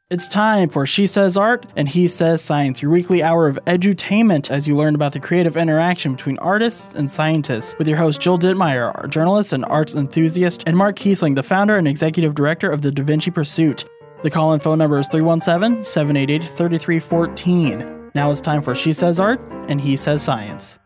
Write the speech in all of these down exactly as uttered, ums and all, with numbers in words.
It's time for She Says Art and He Says Science, your weekly hour of edutainment as you learn about the creative interaction between artists and scientists with your host Jill Dittmeyer, a journalist and arts enthusiast, and Mark Kiesling, the founder and executive director of the Da Vinci Pursuit. The call-in phone number is three one seven, seven eight eight, three three one four. Now it's time for She Says Art and He Says Science.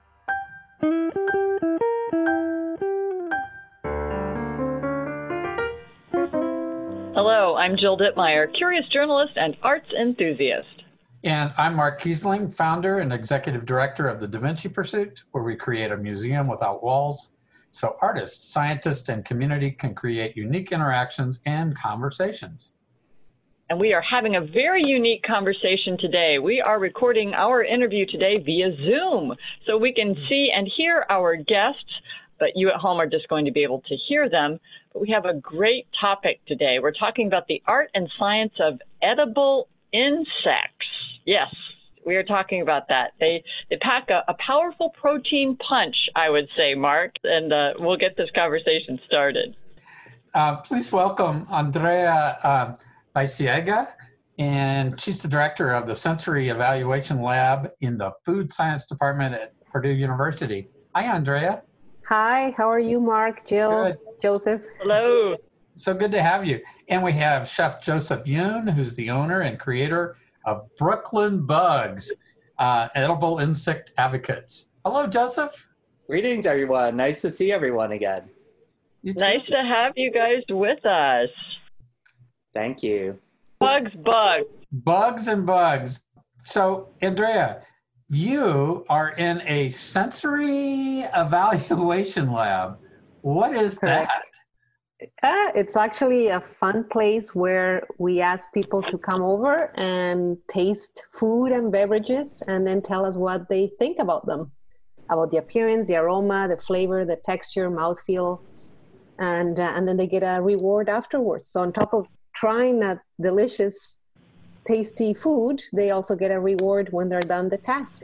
Hello, I'm Jill Dittmeyer, curious journalist and arts enthusiast. And I'm Mark Kiesling, founder and executive director of the Da Vinci Pursuit, where we create a museum without walls so artists, scientists, and community can create unique interactions and conversations. And we are having a very unique conversation today. We are recording our interview today via Zoom, so we can see and hear our guests, but you at home are just going to be able to hear them. But we have a great topic today. We're talking about the art and science of edible insects. Yes, we are talking about that. They they pack a, a powerful protein punch, I would say, Mark, and uh, we'll get this conversation started. Uh, please welcome Andrea uh, Baisiega, and she's the director of the Sensory Evaluation Lab in the Food Science Department at Purdue University. Hi, Andrea. Hi, how are you, Mark, Jill, Good. Joseph? Hello. So good to have you. And we have Chef Joseph Yoon, who's the owner and creator of Brooklyn Bugs, uh, edible insect advocates. Hello, Joseph. Greetings, everyone. Nice to see everyone again. Nice to have you guys with us. Thank you. Bugs, bugs. Bugs and bugs. So, Andrea, you are in a sensory evaluation lab. What is Correct. that? Uh, it's actually a fun place where we ask people to come over and taste food and beverages and then tell us what they think about them, about the appearance, the aroma, the flavor, the texture, mouthfeel, and, uh, and then they get a reward afterwards. So on top of trying a delicious tasty food, they also get a reward when they're done the task.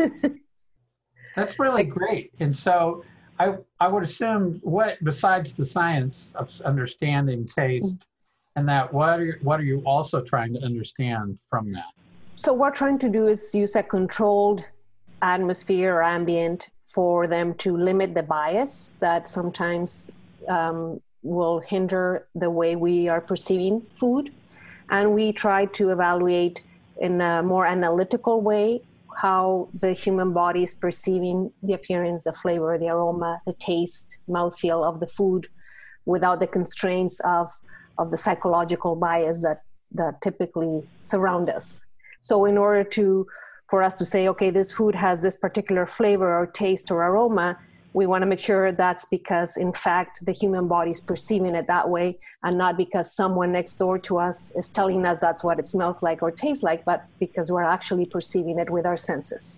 That's really great. And so I I would assume, what besides the science of understanding taste and that, what are you, what are you also trying to understand from that? So what we're trying to do is use a controlled atmosphere or ambient for them to limit the bias that sometimes um, will hinder the way we are perceiving food. And we try to evaluate in a more analytical way how the human body is perceiving the appearance, the flavor, the aroma, the taste, mouthfeel of the food without the constraints of, of the psychological bias that, that typically surround us. So in order to, for us to say, okay, this food has this particular flavor or taste or aroma, we want to make sure that's because, in fact, the human body is perceiving it that way and not because someone next door to us is telling us that's what it smells like or tastes like, but because we're actually perceiving it with our senses.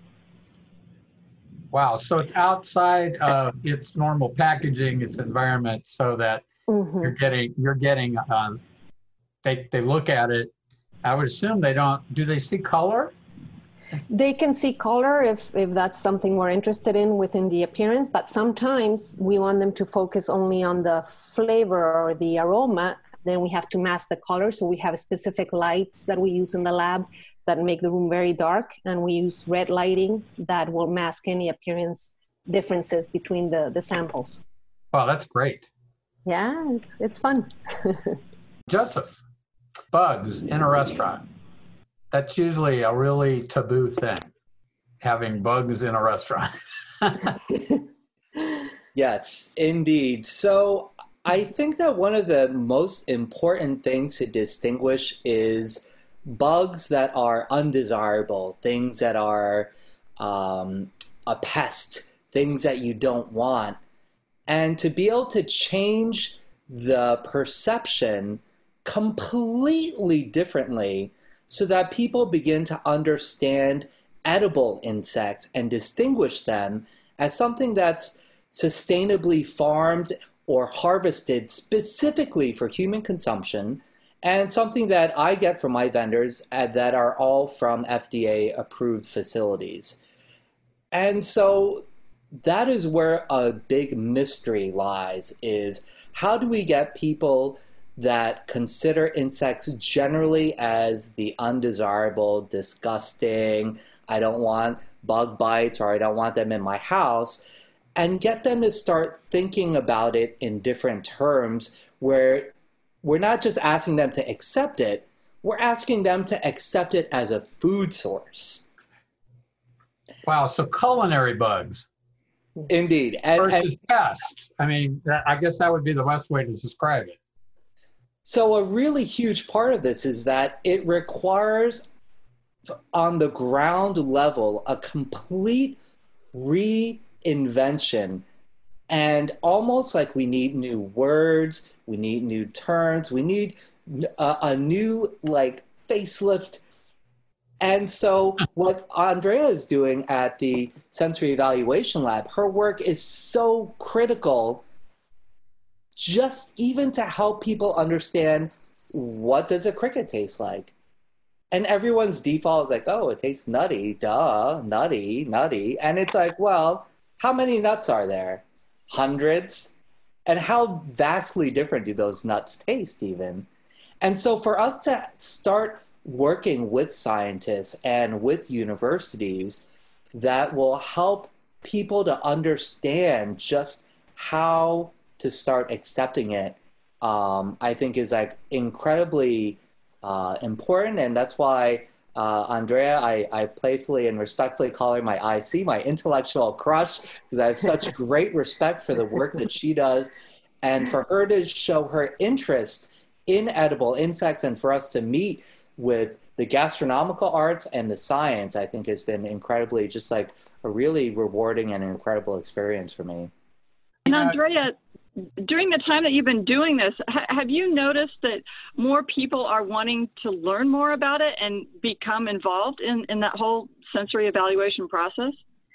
Wow. So it's outside of its normal packaging, its environment, so that mm-hmm. you're getting, you're getting, uh, they, they look at it. I would assume they don't, do they see color? They can see color if, if that's something we're interested in within the appearance, but sometimes we want them to focus only on the flavor or the aroma. Then we have to mask the color. So we have specific lights that we use in the lab that make the room very dark. And we use red lighting that will mask any appearance differences between the, the samples. Wow, that's great. Yeah, it's, it's fun. Joseph, bugs in a restaurant. That's usually a really taboo thing, having bugs in a restaurant. Yes, indeed. So I think that one of the most important things to distinguish is bugs that are undesirable, things that are um, a pest, things that you don't want. And to be able to change the perception completely differently so that people begin to understand edible insects and distinguish them as something that's sustainably farmed or harvested specifically for human consumption, and something that I get from my vendors that are all from F D A-approved facilities. And so that is where a big mystery lies, is how do we get people that consider insects generally as the undesirable, disgusting, I don't want bug bites or I don't want them in my house, and get them to start thinking about it in different terms where we're not just asking them to accept it, we're asking them to accept it as a food source. Wow, so culinary bugs. Indeed. And, versus and pests. I mean, that, I guess that would be the best way to describe it. So a really huge part of this is that it requires, on the ground level, a complete reinvention. And almost like we need new words, we need new terms, we need a, a new, like, facelift. And so what Andrea is doing at the Sensory Evaluation Lab, her work is so critical just even to help people understand, what does a cricket taste like? And everyone's default is like, oh, it tastes nutty, duh, nutty, nutty. And it's like, well, how many nuts are there? Hundreds? And how vastly different do those nuts taste even? And so for us to start working with scientists and with universities that will help people to understand just how to start accepting it, um, I think is like incredibly uh, important. And that's why uh, Andrea, I, I playfully and respectfully call her my I C, my intellectual crush, because I have such great respect for the work that she does. And for her to show her interest in edible insects and for us to meet with the gastronomical arts and the science, I think has been incredibly, just like a really rewarding and incredible experience for me. And Andrea, during the time that you've been doing this, ha- have you noticed that more people are wanting to learn more about it and become involved in, in that whole sensory evaluation process?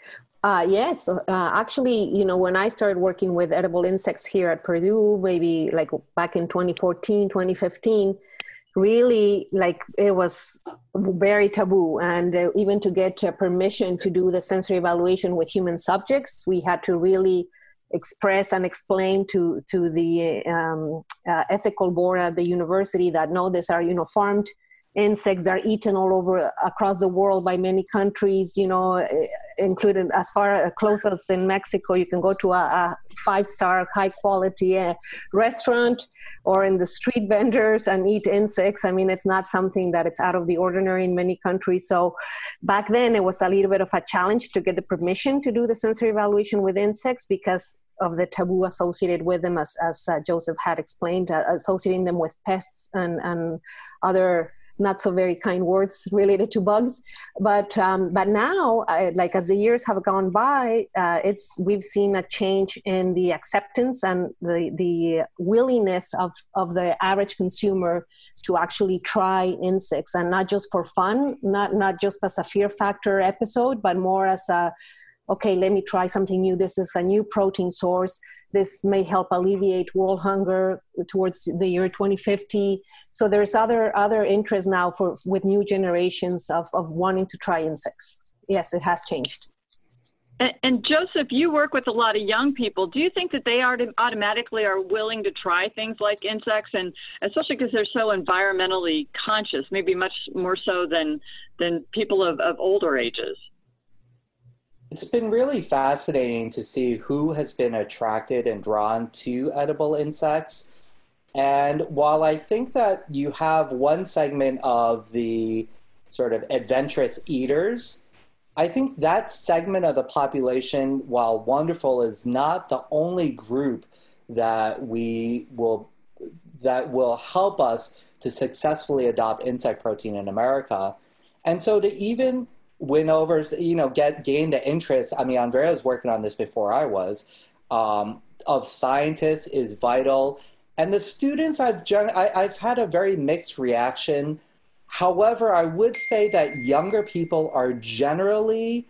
Uh, yes, uh, actually, you know, when I started working with edible insects here at Purdue, maybe like back in twenty fourteen, twenty fifteen, really, like, it was very taboo. And uh, even to get uh, permission to do the sensory evaluation with human subjects, we had to really express and explain to, to the um, uh, ethical board at the university that, no, these are, you know, farmed insects that are eaten all over across the world by many countries, you know, including as far close as in Mexico. You can go to a, a five-star high quality uh, restaurant or in the street vendors and eat insects. I mean, it's not something that it's out of the ordinary in many countries. So back then it was a little bit of a challenge to get the permission to do the sensory evaluation with insects because of the taboo associated with them, as, as uh, Joseph had explained, uh, associating them with pests and, and other not so very kind words related to bugs. But um, but now, I, like as the years have gone by, uh, it's we've seen a change in the acceptance and the the willingness of, of the average consumer to actually try insects, and not just for fun, not not just as a fear factor episode, but more as a, okay, let me try something new. This is a new protein source. This may help alleviate world hunger towards the year twenty fifty. So there's other other interest now for with new generations of, of wanting to try insects. Yes, it has changed. And, and Joseph, you work with a lot of young people. Do you think that they are automatically are willing to try things like insects, and especially because they're so environmentally conscious, maybe much more so than than people of, of older ages? It's been really fascinating to see who has been attracted and drawn to edible insects. And while I think that you have one segment of the sort of adventurous eaters, I think that segment of the population, while wonderful, is not the only group that we will that will help us to successfully adopt insect protein in America. And so to even win over, you know, get gain the interest. I mean, Andrea was working on this before I was, um, of scientists is vital. And the students, I've, gen- I, I've had a very mixed reaction. However, I would say that younger people are generally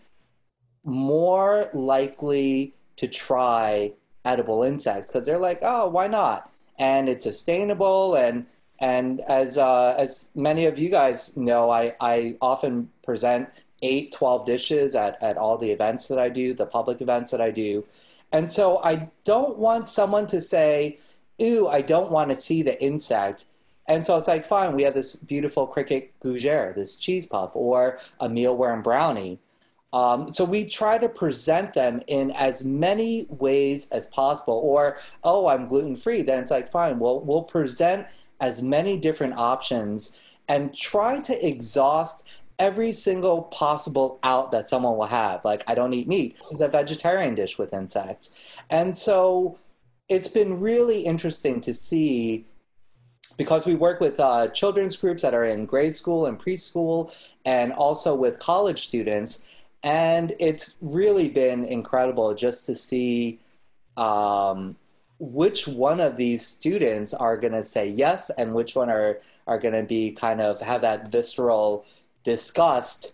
more likely to try edible insects because they're like, oh, why not? And it's sustainable. And and as uh, as many of you guys know, I, I often present eight, twelve dishes at, at all the events that I do, the public events that I do. And so I don't want someone to say, ew, I don't want to see the insect. And so it's like, fine, we have this beautiful cricket gougere, this cheese puff, or a mealworm brownie. Um, so we try to present them in as many ways as possible. Or, oh, I'm gluten-free. Then it's like, fine, we'll, we'll present as many different options and try to exhaust every single possible out that someone will have. Like, I don't eat meat. This is a vegetarian dish with insects. And so it's been really interesting to see, because we work with uh, children's groups that are in grade school and preschool, and also with college students. And it's really been incredible just to see um, which one of these students are going to say yes and which one are, are going to be kind of have that visceral disgust.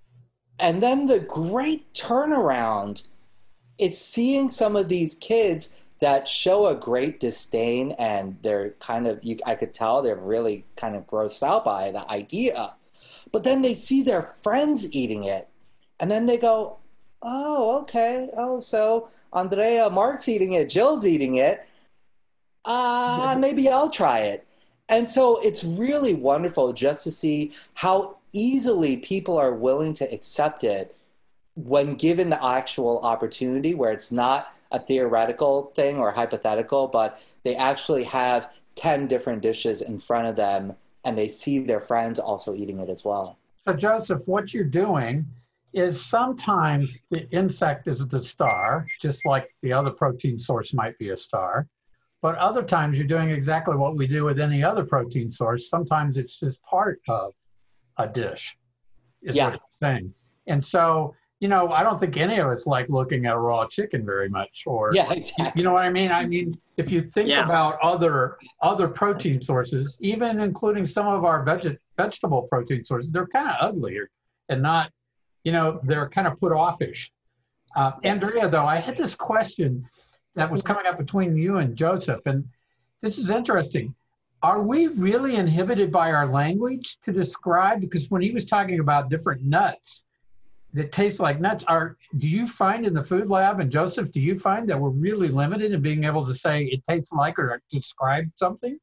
And then the great turnaround is seeing some of these kids that show a great disdain, and they're kind of, you, I could tell they're really kind of grossed out by the idea. But then they see their friends eating it. And then they go, oh, okay. Oh, so Andrea, Mark's eating it, Jill's eating it. Ah, uh, maybe I'll try it. And so it's really wonderful just to see how easily people are willing to accept it when given the actual opportunity, where it's not a theoretical thing or hypothetical, but they actually have ten different dishes in front of them and they see their friends also eating it as well. So Joseph, what you're doing is sometimes the insect is the star, just like the other protein source might be a star. But other times you're doing exactly what we do with any other protein source. Sometimes it's just part of a dish, is yeah. what it's saying. And so, you know, I don't think any of us like looking at raw chicken very much, or, yeah, exactly. you know what I mean? I mean, if you think yeah. about other other protein sources, even including some of our veg vegetable protein sources, they're kind of ugly and not, you know, they're kind of put offish. Uh, Andrea, though, I had this question that was coming up between you and Joseph, and this is interesting. Are we really inhibited by our language to describe? Because when he was talking about different nuts that taste like nuts, are do you find in the food lab, and Joseph, do you find that we're really limited in being able to say it tastes like or describe something?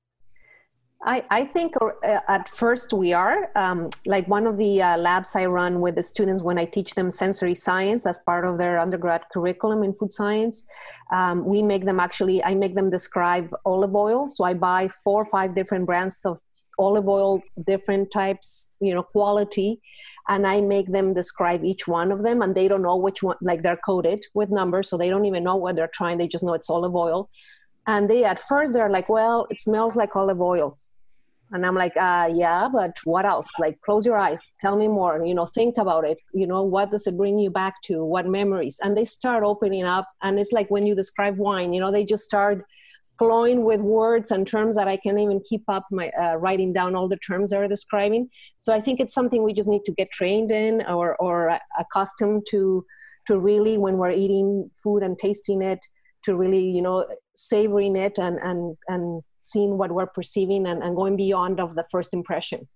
I, I think uh, at first we are. Um, like one of the uh, labs I run with the students when I teach them sensory science as part of their undergrad curriculum in food science, um, we make them actually, I make them describe olive oil. So I buy four or five different brands of olive oil, different types, you know, quality, and I make them describe each one of them, and they don't know which one, like they're coded with numbers, so they don't even know what they're trying, they just know it's olive oil. And they, at first, they're like, well, it smells like olive oil. And I'm like, uh, yeah, but what else? Like, close your eyes, tell me more, you know, think about it. You know, what does it bring you back to? What memories? And they start opening up. And it's like when you describe wine, you know, they just start flowing with words and terms that I can't even keep up my uh, writing down all the terms they're describing. So I think it's something we just need to get trained in, or, or accustomed to, to really, when we're eating food and tasting it, to really, you know, savoring it and, and, and seeing what we're perceiving and, and going beyond of the first impression.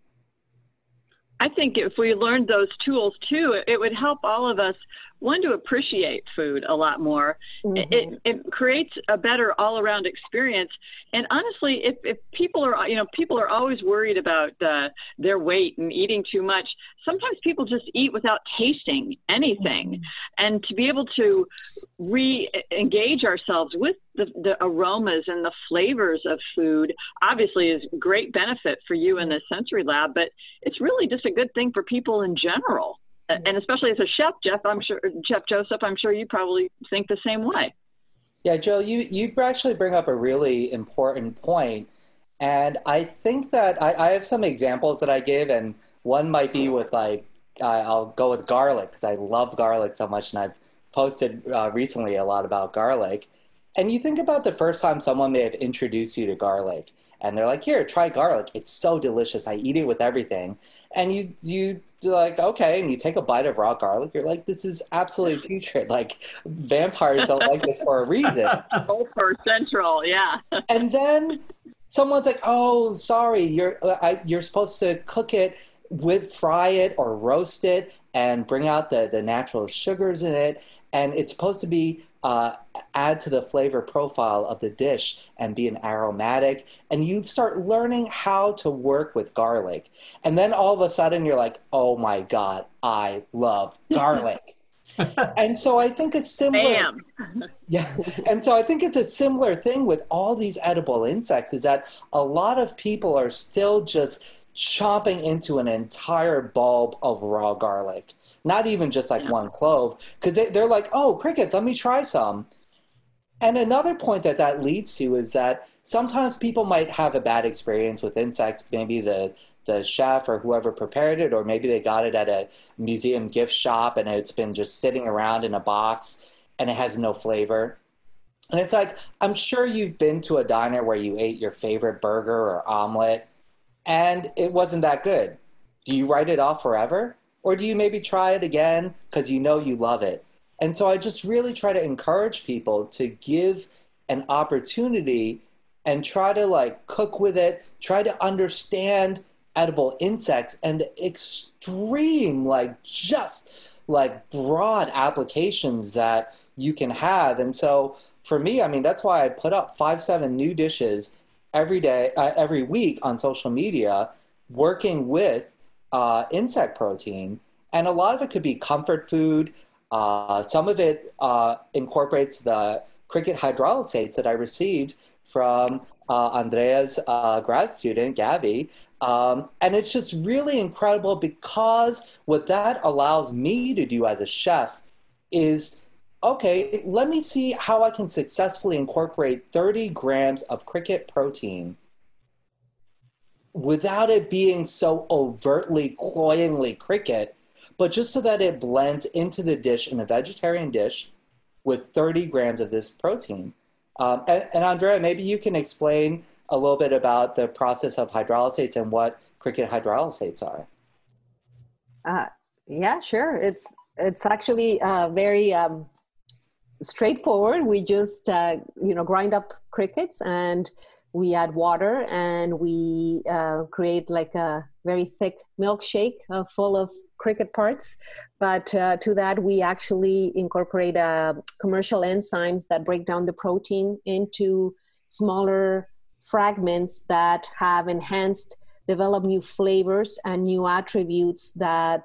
I think if we learned those tools too, it would help all of us, one, to appreciate food a lot more. Mm-hmm. It, it creates a better all-around experience. And honestly, if, if people are, you know, people are always worried about uh, their weight and eating too much. Sometimes people just eat without tasting anything. Mm-hmm. And to be able to re-engage ourselves with the, the aromas and the flavors of food, obviously is great benefit for you in the sensory lab, but it's really just a good thing for people in general. And especially as a chef, Jeff, I'm sure, Chef Joseph, I'm sure you probably think the same way. Yeah, Jill, you, you actually bring up a really important point. And I think that I, I have some examples that I give, and one might be with like, uh, I'll go with garlic, because I love garlic so much, and I've posted uh, recently a lot about garlic. And you think about the first time someone may have introduced you to garlic, and they're like, here, try garlic. It's so delicious. I eat it with everything. And you, you like, okay, and you take a bite of raw garlic. You're like, this is absolutely putrid. Like, vampires don't like this for a reason. Sulfur Central, yeah. And then someone's like, oh, sorry, you're, I, you're supposed to cook it with, fry it or roast it and bring out the, the natural sugars in it. And it's supposed to be uh, add to the flavor profile of the dish and be an aromatic. And you start learning how to work with garlic. And then all of a sudden you're like, oh my God, I love garlic. And so I think it's similar. Bam. Yeah. And so I think it's a similar thing with all these edible insects, is that a lot of people are still just chomping into an entire bulb of raw garlic. Not even just like yeah. one clove, because they, they're like, oh, crickets, let me try some. And another point that that leads to is that sometimes people might have a bad experience with insects. Maybe the, the chef or whoever prepared it, or maybe they got it at a museum gift shop and it's been just sitting around in a box and it has no flavor. And it's like, I'm sure you've been to a diner where you ate your favorite burger or omelet and it wasn't that good. Do you write it off forever? Or do you maybe try it again because you know you love it? And so I just really try to encourage people to give an opportunity and try to like cook with it, try to understand edible insects and the extreme, like just like broad applications that you can have. And so for me, I mean, that's why I put up five, seven new dishes every day, uh, every week on social media, working with Uh, insect protein, and a lot of it could be comfort food. Uh, some of it uh, incorporates the cricket hydrolysates that I received from uh, Andrea's uh, grad student, Gabby. Um, and it's just really incredible because what that allows me to do as a chef is, okay, let me see how I can successfully incorporate thirty grams of cricket protein without it being so overtly, cloyingly cricket, but just so that it blends into the dish in a vegetarian dish with thirty grams of this protein. Um, and, and Andrea, maybe you can explain a little bit about the process of hydrolysates and what cricket hydrolysates are. Uh, yeah, sure. It's it's actually uh, very um, straightforward. We just uh, you know grind up crickets and we add water and we uh, create like a very thick milkshake uh, full of cricket parts. But uh, to that, we actually incorporate uh, commercial enzymes that break down the protein into smaller fragments that have enhanced, develop new flavors and new attributes that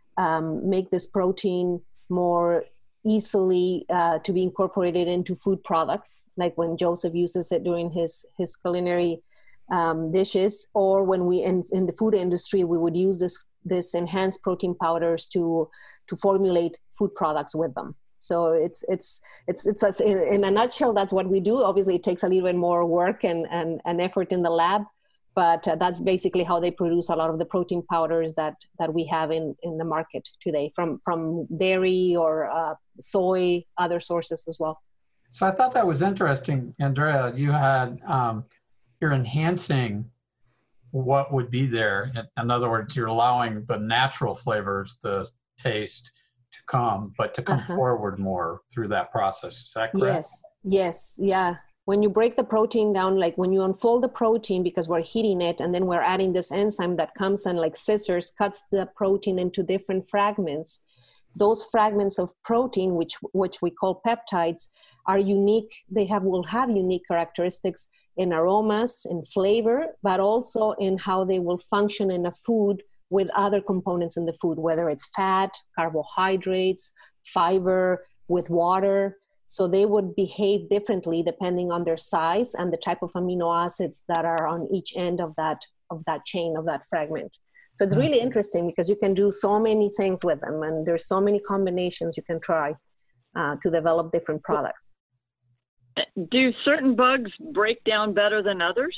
um, make this protein more easily uh, to be incorporated into food products, like when Joseph uses it during his his culinary um, dishes, or when we in, in the food industry we would use this this enhanced protein powders to to formulate food products with them. So it's it's it's it's a, in, in a nutshell, that's what we do. Obviously, it takes a little bit more work and and, and effort in the lab, but uh, that's basically how they produce a lot of the protein powders that that we have in in the market today, from from dairy or uh, soy, other sources as well. So I thought that was interesting, Andrea. You had um, you're enhancing what would be there. In other words, you're allowing the natural flavors, the taste, to come, but to come uh-huh. forward more through that process. Is that correct? Yes. Yes. Yeah. When you break the protein down, like when you unfold the protein, because we're heating it, and then we're adding this enzyme that comes and like scissors cuts the protein into different fragments. Those fragments of protein, which which we call peptides, are unique. They have will have unique characteristics in aromas, in flavor, but also in how they will function in a food with other components in the food, whether it's fat, carbohydrates, fiber, with water. So they would behave differently depending on their size and the type of amino acids that are on each end of that of that chain, of that fragment. So it's really interesting because you can do so many things with them, and there's so many combinations you can try uh, to develop different products. Do certain bugs break down better than others?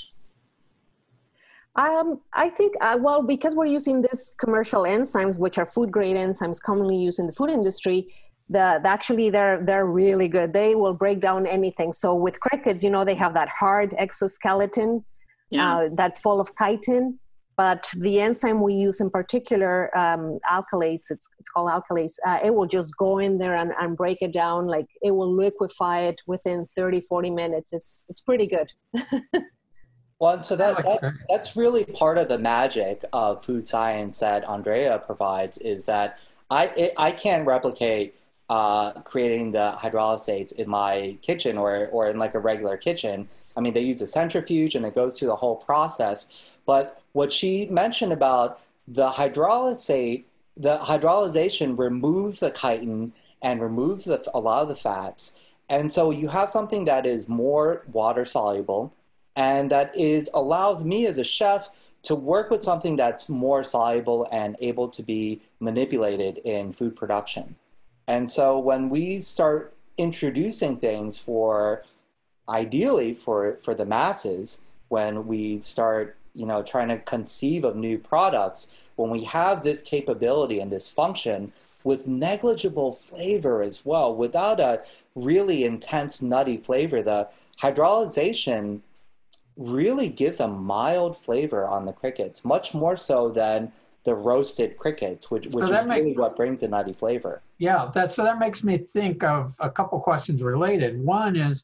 Um, I think, uh, well, because we're using these commercial enzymes, which are food-grade enzymes commonly used in the food industry, the, the actually they're they're really good. They will break down anything. So with crickets, you know, they have that hard exoskeleton yeah. uh, that's full of chitin. But the enzyme we use in particular, um, alkalase, it's, it's called alkalase, uh, it will just go in there and, and break it down. Like it will liquefy it within thirty, forty minutes. It's it's pretty good. Well, and so that, that that's really part of the magic of food science that Andrea provides, is that I it, I can't replicate uh, creating the hydrolysates in my kitchen or, or in like a regular kitchen. I mean, they use a centrifuge and it goes through the whole process. But what she mentioned about the hydrolysate, the hydrolyzation removes the chitin and removes the, a lot of the fats. And so you have something that is more water soluble and that is allows me as a chef to work with something that's more soluble and able to be manipulated in food production. And so when we start introducing things for, ideally for, for the masses, when we start, you know, trying to conceive of new products, when we have this capability and this function with negligible flavor as well, without a really intense nutty flavor, the hydrolyzation really gives a mild flavor on the crickets, much more so than the roasted crickets, which, which so is make, really what brings the nutty flavor. Yeah, that, so that makes me think of a couple questions related. One is,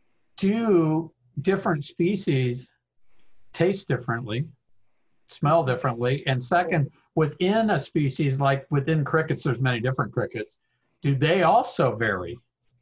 do different species taste differently, smell differently? And second, within a species, like within crickets, there's many different crickets. Do they also vary?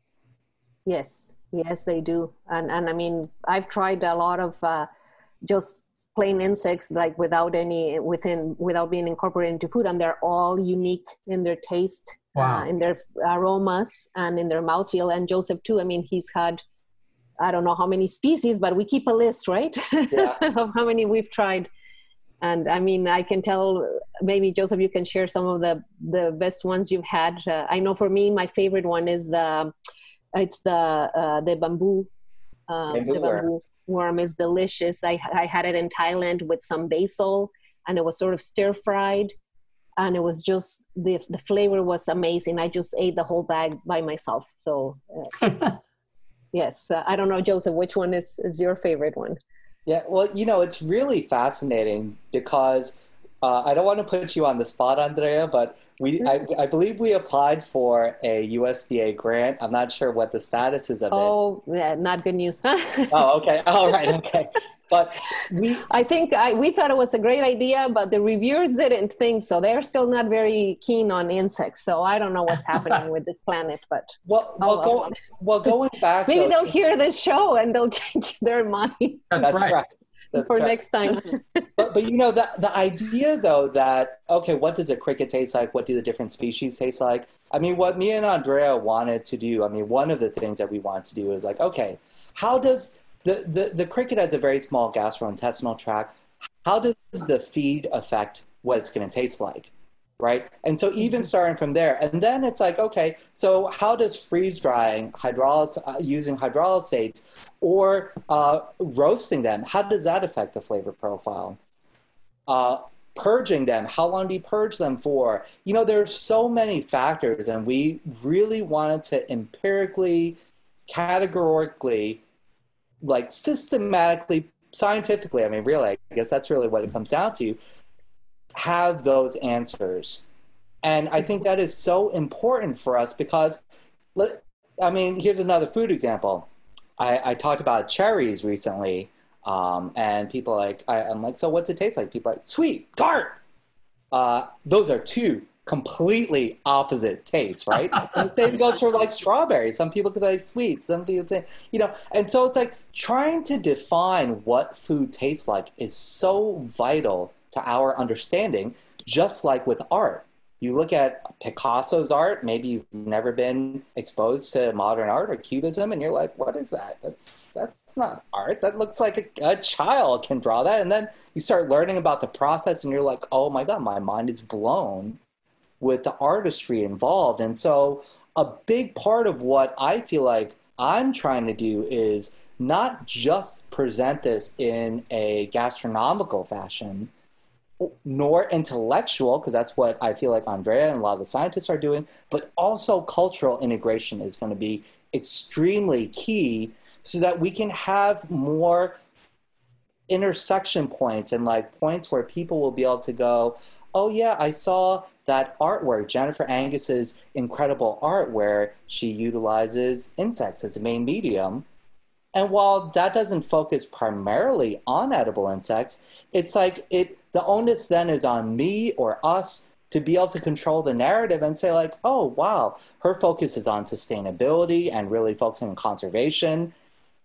Yes, yes, they do. And and I mean, I've tried a lot of uh, just plain insects, like without any, within, without being incorporated into food, and they're all unique in their taste, wow. uh, in their aromas, and in their mouthfeel. And Joseph too. I mean, he's had, I don't know how many species, but we keep a list, right? Yeah. of how many we've tried. And I mean, I can tell, maybe Joseph, you can share some of the, the best ones you've had. Uh, I know for me, my favorite one is the, it's the, uh, the bamboo, um, bamboo the bamboo worm is delicious. I, I had it in Thailand with some basil, and it was sort of stir fried, and it was just, the, the flavor was amazing. I just ate the whole bag by myself. So uh, yes, uh, I don't know, Joseph, which one is, is your favorite one? Yeah, well, you know, it's really fascinating because uh, I don't want to put you on the spot, Andrea, but we, I, I believe we applied for a U S D A grant. I'm not sure what the status is of oh, it. Oh, yeah, not good news. Oh, okay. All right. Okay. But we, I think I, we thought it was a great idea, but the reviewers didn't think so. They're still not very keen on insects. So I don't know what's happening with this planet, but well, well, oh, go, well going back. Maybe though, they'll hear this show and they'll change their mind. That's, That's right. right. That's for right. next time. but, but you know, the, the idea though that, okay, what does a cricket taste like? What do the different species taste like? I mean, what me and Andrea wanted to do, I mean, one of the things that we wanted to do is like, okay, how does the, the, the cricket has a very small gastrointestinal tract. How does the feed affect what it's going to taste like? Right. And so even starting from there, and then it's like, okay, so how does freeze drying, hydrolys- uh, using hydrolysates or uh, roasting them, how does that affect the flavor profile? Uh, purging them, how long do you purge them for? You know, there's so many factors, and we really wanted to empirically, categorically, like systematically, scientifically, I mean, really, I guess that's really what it comes down to, have those answers. And I think that is so important for us because, I mean, here's another food example. I, I talked about cherries recently, um, and people like, I, I'm like, so what's it taste like? People are like, sweet, tart. Uh, those are two completely opposite tastes, right? And the same goes for like strawberries. Some people could like sweet, some people say, you know, and so it's like trying to define what food tastes like is so vital to our understanding, just like with art. You look at Picasso's art, maybe you've never been exposed to modern art or Cubism, and you're like, what is that? That's that's not art. That looks like a, a child can draw that. And then you start learning about the process, and you're like, oh my God, my mind is blown with the artistry involved. And so a big part of what I feel like I'm trying to do is not just present this in a gastronomical fashion, nor intellectual, because that's what I feel like Andrea and a lot of the scientists are doing, but also cultural integration is going to be extremely key so that we can have more intersection points and like points where people will be able to go, oh yeah, I saw that artwork, Jennifer Angus's incredible art where she utilizes insects as a main medium. And while that doesn't focus primarily on edible insects, it's like it the onus then is on me or us to be able to control the narrative and say like, oh, wow, her focus is on sustainability and really focusing on conservation,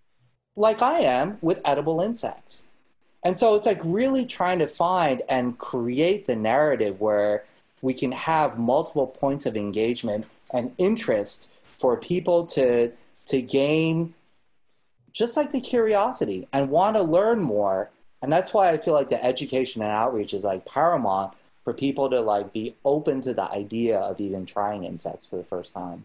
like I am with edible insects. And so it's like really trying to find and create the narrative where we can have multiple points of engagement and interest for people to, to gain just like the curiosity and want to learn more. And that's why I feel like the education and outreach is like paramount for people to like be open to the idea of even trying insects for the first time.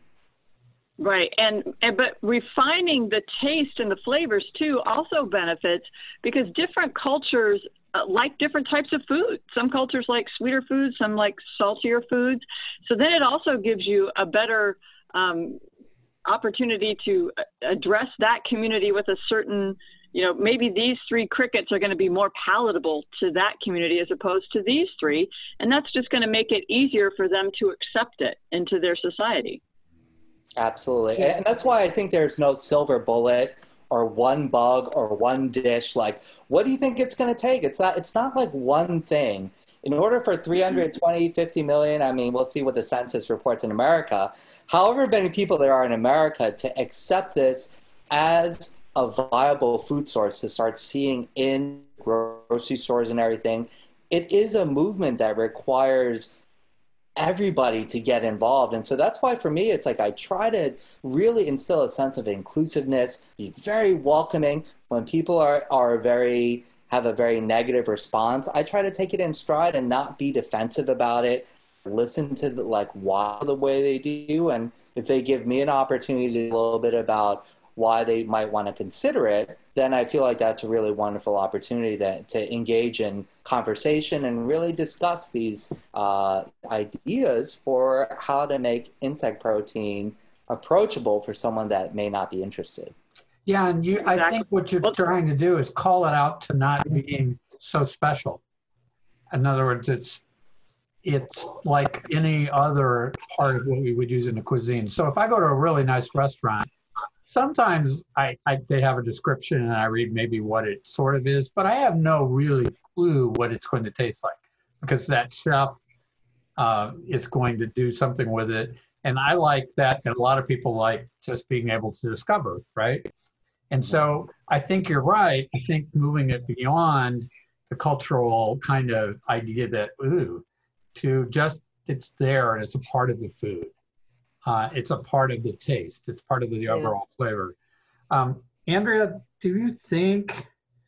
Right. And, and but refining the taste and the flavors too also benefits, because different cultures uh, like different types of food. Some cultures like sweeter foods, some like saltier foods. So then it also gives you a better um, opportunity to address that community with a certain, you know, maybe these three crickets are going to be more palatable to that community as opposed to these three. And that's just going to make it easier for them to accept it into their society. Absolutely. And that's why I think there's no silver bullet or one bug or one dish. Like, what do you think it's going to take? It's not, it's not like one thing. In order for three hundred twenty, fifty million, I mean, we'll see what the census reports in America, however many people there are in America, to accept this as a viable food source to start seeing in grocery stores and everything, it is a movement that requires everybody to get involved. And so that's why for me, it's like I try to really instill a sense of inclusiveness, be very welcoming. When people are, are very, have a very negative response, I try to take it in stride and not be defensive about it. Listen to the, like why the way they do. And if they give me an opportunity to do a little bit about why they might want to consider it, then I feel like that's a really wonderful opportunity to, to engage in conversation and really discuss these uh, ideas for how to make insect protein approachable for someone that may not be interested. Yeah, and you, I think what you're trying to do is call it out to not being so special. In other words, it's it's like any other part of what we would use in the cuisine. So if I go to a really nice restaurant, sometimes I, I they have a description and I read maybe what it sort of is, but I have no really clue what it's going to taste like, because that chef uh, is going to do something with it. And I like that, and a lot of people like just being able to discover, right? And so I think you're right. I think moving it beyond the cultural kind of idea that, ooh, to just, it's there and it's a part of the food. Uh, it's a part of the taste. It's part of the overall yeah. flavor. Um, Andrea, do you think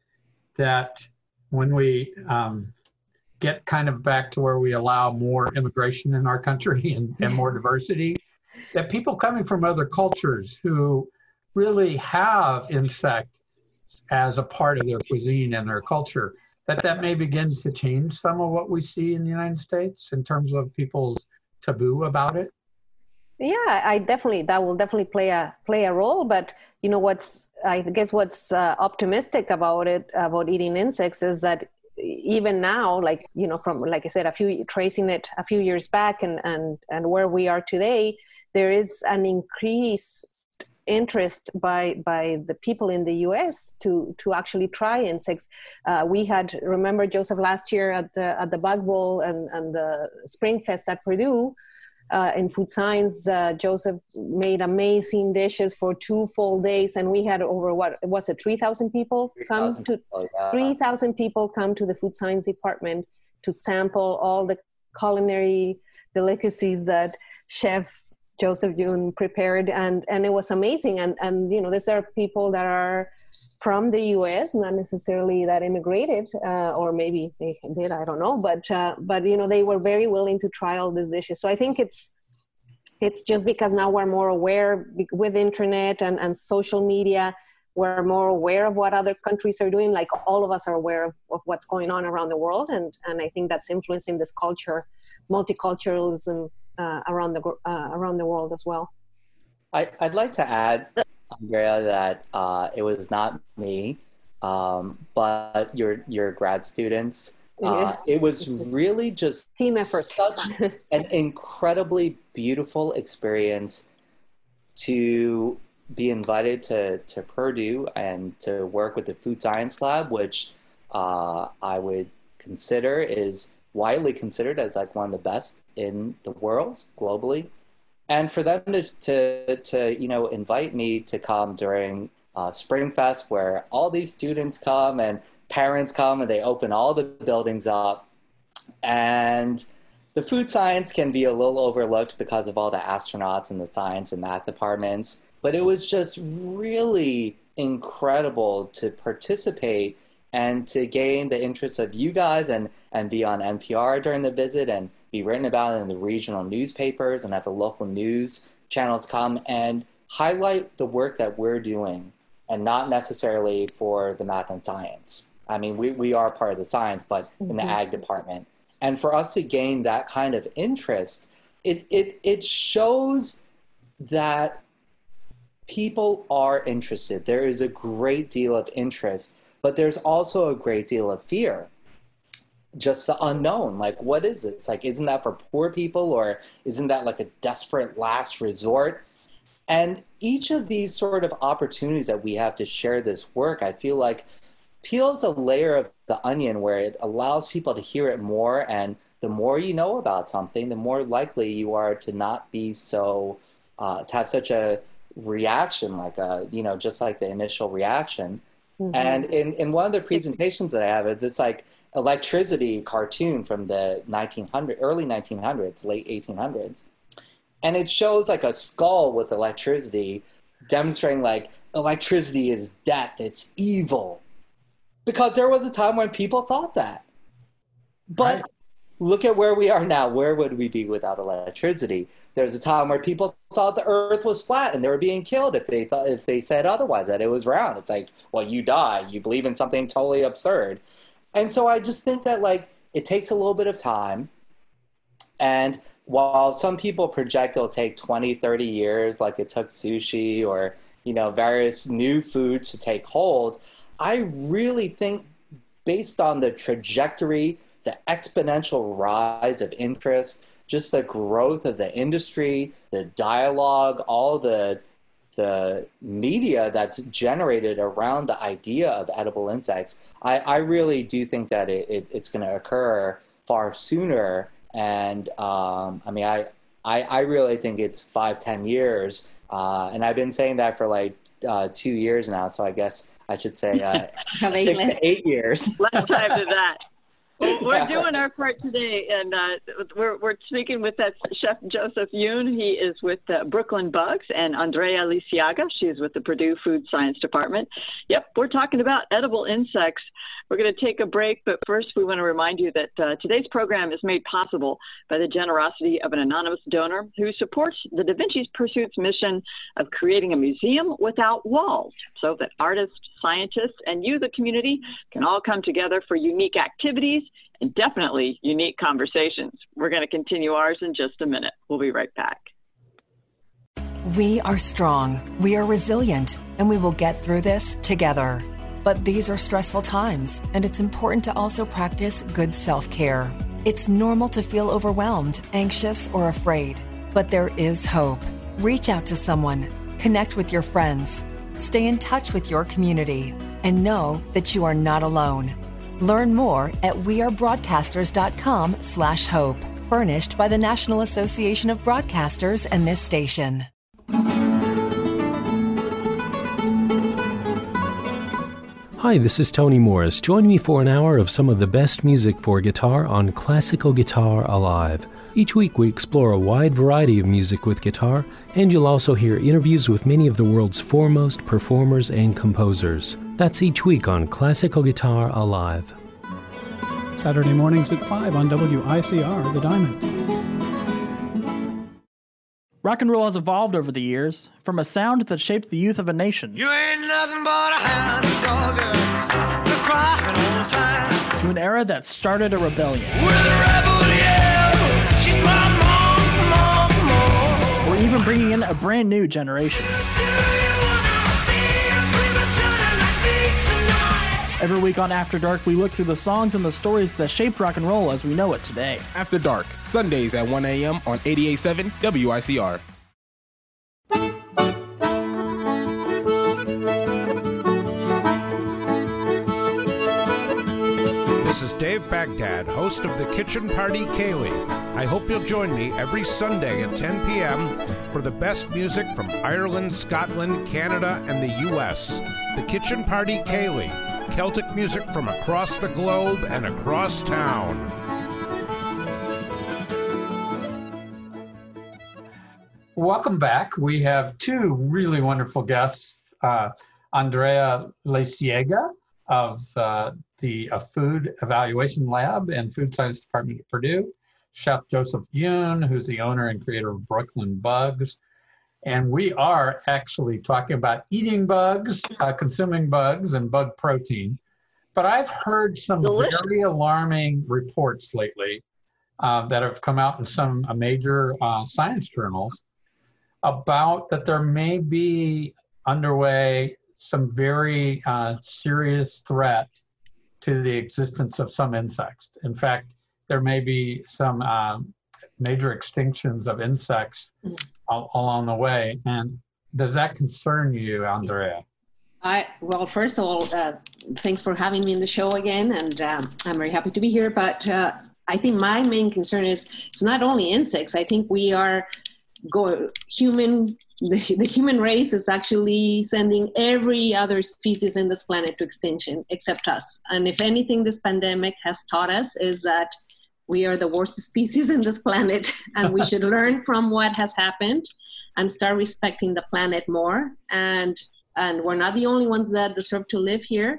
that when we um, get kind of back to where we allow more immigration in our country and, and more diversity, that people coming from other cultures who really have insect as a part of their cuisine and their culture, that that may begin to change some of what we see in the United States in terms of people's taboo about it? Yeah, I definitely, that will definitely play a play a role. But you know, what's, I guess what's uh, optimistic about it, about eating insects, is that even now, like, you know, from, like I said, a few, tracing it a few years back and, and, and where we are today, there is an increase interest by by the people in the U S to to actually try insects. Uh, we had, remember, Joseph, last year at the at the Bug Bowl and, and the Spring Fest at Purdue, uh, in food science, uh, Joseph made amazing dishes for two full days, and we had over, what was it, three thousand people come to oh, yeah. three thousand people come to the food science department to sample all the culinary delicacies that Chef Joseph June prepared, and, and it was amazing. And, and, you know, these are people that are from the U S, not necessarily that immigrated, uh, or maybe they did, I don't know. But, uh, but, you know, they were very willing to try all these dishes. So I think it's, it's just because now we're more aware with internet and, and social media, we're more aware of what other countries are doing. Like, all of us are aware of, of what's going on around the world. And, and I think that's influencing this culture, multiculturalism, Uh, around the uh, around the world as well. I, I'd like to add, Andrea, that uh, it was not me, um, but your your grad students. Uh, yeah. It was really just team effort. Such an incredibly beautiful experience to be invited to, to Purdue and to work with the Food Science Lab, which uh, I would consider is widely considered as like one of the best in the world globally. And for them to, to, to you know, invite me to come during uh, Spring Fest, where all these students come and parents come and they open all the buildings up. And the food science can be a little overlooked because of all the astronauts in the science and math departments. But it was just really incredible to participate and to gain the interest of you guys and, and be on N P R during the visit and be written about in the regional newspapers and have the local news channels come and highlight the work that we're doing and not necessarily for the math and science. I mean, we, we are part of the science, but in the ag department. And for us to gain that kind of interest, it it it shows that people are interested. There is a great deal of interest, but there's also a great deal of fear. Just the unknown. Like, what is this? Like, isn't that for poor people, or isn't that like a desperate last resort? And each of these sort of opportunities that we have to share this work, I feel like peels a layer of the onion where it allows people to hear it more. And the more you know about something, the more likely you are to not be so, uh, to have such a reaction, like a, you know, just like the initial reaction. Mm-hmm. And in, in one of the presentations that I have, this like electricity cartoon from the nineteen hundreds, early nineteen hundreds, late eighteen hundreds. And it shows like a skull with electricity demonstrating like electricity is death, it's evil. Because there was a time when people thought that. But right. Look at where we are now. Where would we be without electricity? There's a time where people thought the earth was flat and they were being killed if they thought, if they said otherwise, that it was round. It's like, well, you die. You believe in something totally absurd. And so I just think that like it takes a little bit of time. And while some people project it'll take twenty, thirty years, like it took sushi or, you know, various new foods to take hold, I really think based on the trajectory, the exponential rise of interest, just the growth of the industry, the dialogue, all the the media that's generated around the idea of edible insects, I, I really do think that it, it, it's going to occur far sooner. And um, I mean, I, I I really think it's five, ten years. Uh, and I've been saying that for like uh, two years now. So I guess I should say uh, six to eight years. Less time than that. Well, we're doing our part today, and uh, we're we're speaking with that Chef Joseph Yoon. He is with uh, Brooklyn Bugs, and Andrea Lisiaga. She's with the Purdue Food Science Department. Yep, we're talking about edible insects. We're going to take a break, but first we want to remind you that uh, today's program is made possible by the generosity of an anonymous donor who supports the Da Vinci Pursuit's mission of creating a museum without walls, so that artists, scientists, and you, the community, can all come together for unique activities and definitely unique conversations. We're going to continue ours in just a minute. We'll be right back. We are strong, we are resilient, and we will get through this together. But these are stressful times, and it's important to also practice good self-care. It's normal to feel overwhelmed, anxious, or afraid, but there is hope. Reach out to someone, connect with your friends, stay in touch with your community, and know that you are not alone. Learn more at wearebroadcasters.com slash hope. Furnished by the National Association of Broadcasters and this station. Hi, this is Tony Morris. Join me for an hour of some of the best music for guitar on Classical Guitar Alive. Each week we explore a wide variety of music with guitar, and you'll also hear interviews with many of the world's foremost performers and composers. That's each week on Classical Guitar Alive. Saturday mornings at five on W I C R, The Diamond. Rock and roll has evolved over the years, from a sound that shaped the youth of a nation. You ain't nothing but a hound dog, you're crying all the time. To an era that started a rebellion. With a rebel yell, she cried more, more, more. We're even bringing in a brand new generation. Every week on After Dark, we look through the songs and the stories that shaped rock and roll as we know it today. After Dark, Sundays at one a.m. on eighty-eight point seven W I C R. This is Dave Mike Baghdad, host of the Kitchen Party Ceilidh. I hope you'll join me every Sunday at ten p.m. for the best music from Ireland, Scotland, Canada, and the U S. The Kitchen Party Ceilidh, Celtic music from across the globe and across town. Welcome back. We have two really wonderful guests, uh, Andrea Laciega of uh, the uh, Food Evaluation Lab and Food Science Department at Purdue, Chef Joseph Yoon, who's the owner and creator of Brooklyn Bugs. And we are actually talking about eating bugs, uh, consuming bugs, and bug protein. But I've heard some Delicious. very alarming reports lately uh, that have come out in some uh, major uh, science journals about that there may be underway some very uh, serious threat to the existence of some insects. In fact, there may be some um, major extinctions of insects mm. all, along the way. And does that concern you, Andrea? I, well, first of all, uh, thanks for having me in the show again, and um, I'm very happy to be here. But uh, I think my main concern is it's not only insects. I think we are go human. The, the human race is actually sending every other species in this planet to extinction except us. And if anything, this pandemic has taught us is that we are the worst species in this planet, and we should learn from what has happened and start respecting the planet more. And and we're not the only ones that deserve to live here.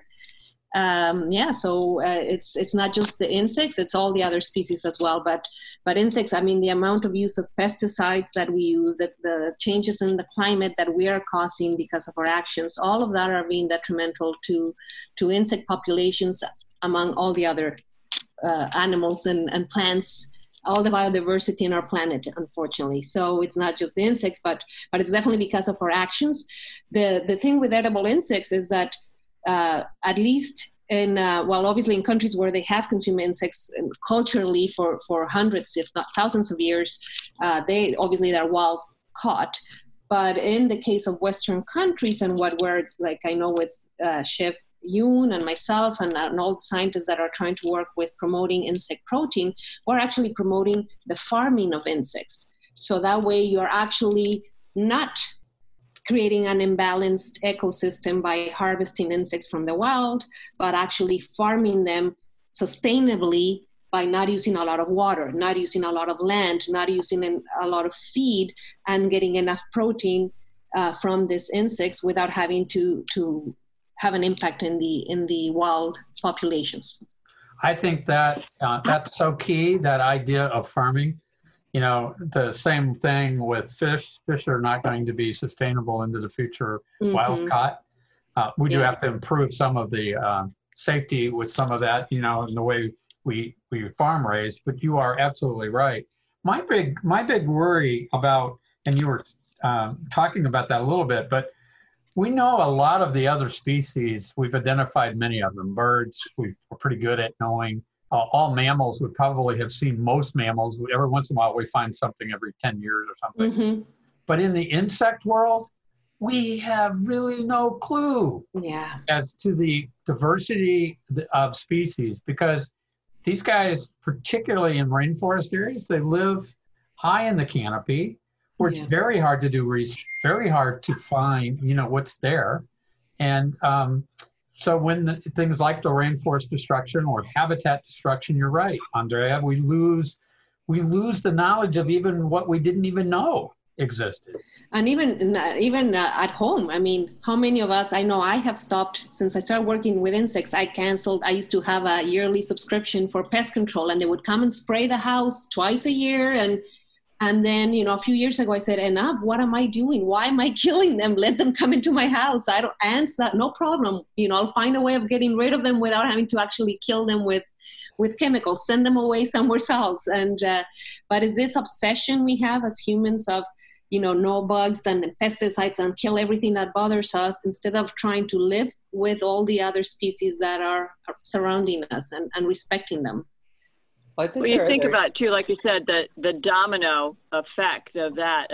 Um, yeah, so uh, it's it's not just the insects, it's all the other species as well. But but insects, I mean, the amount of use of pesticides that we use, the, the changes in the climate that we are causing because of our actions, all of that are being detrimental to, to insect populations among all the other uh, animals and, and plants, all the biodiversity in our planet, unfortunately. So it's not just the insects, but but it's definitely because of our actions. The, the thing with edible insects is that Uh, at least in, uh, well, obviously in countries where they have consumed insects culturally for, for hundreds, if not thousands of years, uh, they obviously they're wild caught. But in the case of Western countries and what we're, like I know with uh, Chef Yoon and myself and, and all the scientists that are trying to work with promoting insect protein, we're actually promoting the farming of insects. So that way you're actually not creating an imbalanced ecosystem by harvesting insects from the wild, but actually farming them sustainably by not using a lot of water, not using a lot of land, not using an, a lot of feed, and getting enough protein uh, from these insects without having to to have an impact in the in the wild populations. I think that uh, that's so key, that idea of farming. You know, the same thing with fish. Fish are not going to be sustainable into the future, mm-hmm. wild caught. Uh, we do yeah. have to improve some of the uh, safety with some of that, you know, in the way we, we farm raise, but you are absolutely right. My big, my big worry about, and you were um, talking about that a little bit, but we know a lot of the other species. We've identified many of them. Birds, we, we're pretty good at knowing. Uh, all mammals, we probably have seen most mammals. Every once in a while, we find something every ten years or something. Mm-hmm. But in the insect world, we have really no clue yeah. as to the diversity of species, because these guys, particularly in rainforest areas, they live high in the canopy, where yeah. it's very hard to do research, very hard to find, you know, what's there. And um, so when the, things like the rainforest destruction or habitat destruction, you're right, Andrea, we lose, we lose the knowledge of even what we didn't even know existed. And even even uh, at home, I mean, how many of us, I know I have stopped, since I started working with insects, I canceled, I used to have a yearly subscription for pest control, and they would come and spray the house twice a year. And And then, you know, a few years ago, I said, enough, what am I doing? Why am I killing them? Let them come into my house. I don't, ants, that, no problem. You know, I'll find a way of getting rid of them without having to actually kill them with, with chemicals, send them away somewhere else. And, uh, but is this obsession we have as humans of, you know, no bugs and pesticides and kill everything that bothers us, instead of trying to live with all the other species that are surrounding us and, and respecting them? I think well, you think about too, like you said, the the domino effect of that, of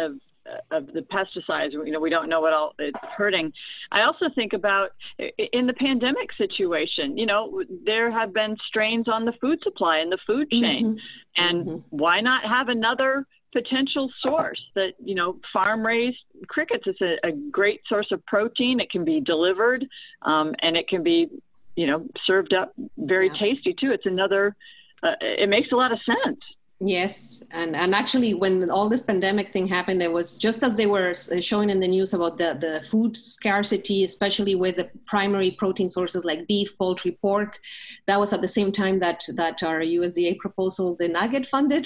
of the pesticides. You know, we don't know what all it's hurting. I also think about in the pandemic situation, you know, there have been strains on the food supply and the food chain. Mm-hmm. And mm-hmm. why not have another potential source that, you know, farm raised crickets is a, a great source of protein. It can be delivered um, and it can be, you know, served up very yeah. tasty too. It's another, uh, it makes a lot of sense. Yes. And, and actually when all this pandemic thing happened, it was just as they were showing in the news about the, the food scarcity, especially with the primary protein sources like beef, poultry, pork. That was at the same time that, that our U S D A proposal did not get funded.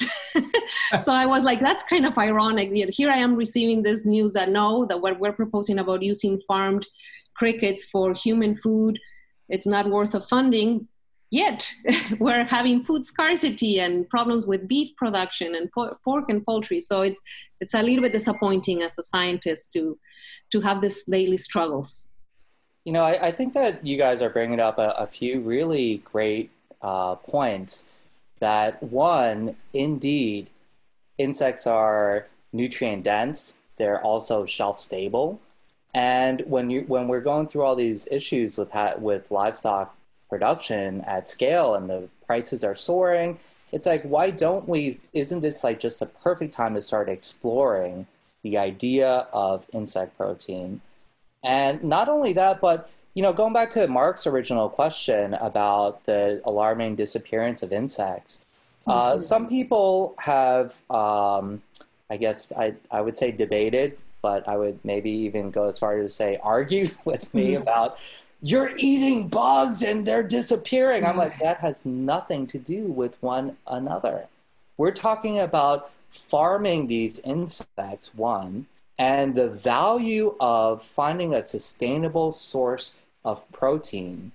So I was like, that's kind of ironic. Here I am receiving this news that no, that what we're proposing about using farmed crickets for human food, it's not worth of funding. Yet we're having food scarcity and problems with beef production and por- pork and poultry. So it's it's a little bit disappointing as a scientist to to have this daily struggles. You know, I, I think that you guys are bringing up a, a few really great uh, points. That one, indeed, insects are nutrient dense. They're also shelf stable. And when you when we're going through all these issues with ha- with livestock production at scale and the prices are soaring, it's like, why don't we, isn't this like just a perfect time to start exploring the idea of insect protein? And not only that, but, you know, going back to Mark's original question about the alarming disappearance of insects, mm-hmm. uh, some people have, um, I guess I, I would say debated, but I would maybe even go as far as to say argued with me mm-hmm. about you're eating bugs and they're disappearing. I'm like, that has nothing to do with one another. We're talking about farming these insects, one, and the value of finding a sustainable source of protein